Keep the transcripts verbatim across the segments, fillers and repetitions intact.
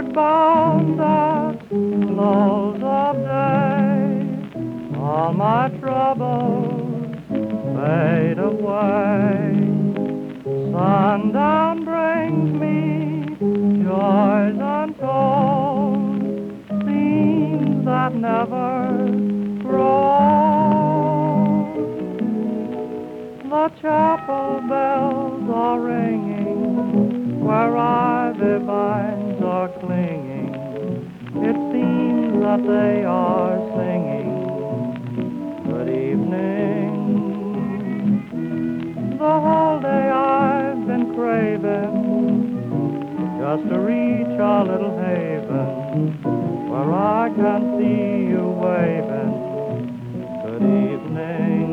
homeward bound at close of day. All my troubles fade away. Sundown brings me joys untold, scenes that never grow. The chapel bells are ringing, where ivy vines are clinging. It seems that they are singing, good evening. The whole day I've been craving just to reach a little haven where I can see you waving, good evening.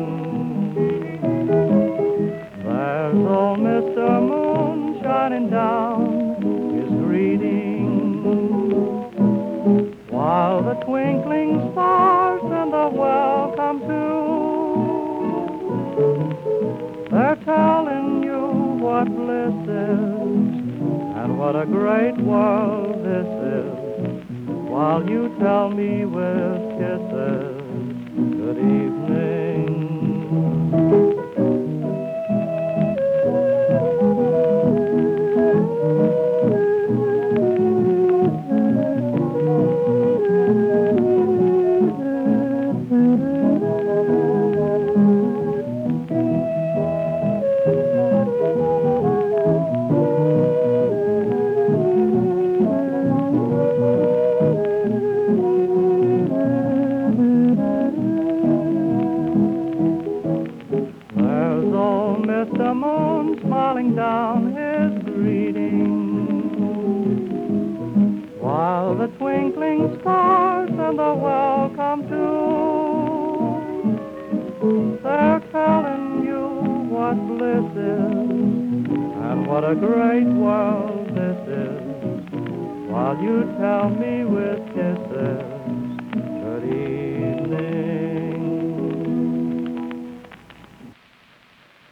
There's old Mister Moon shining down his greeting, while the twinkling stars send a welcome tune. They're telling you what bliss is and what a great world this is, while you tell me with kisses, good evening. Mister Moon smiling down his greeting, while the twinkling stars send a welcome tune. They're telling you what bliss is and what a great world this is, while you tell me with kisses,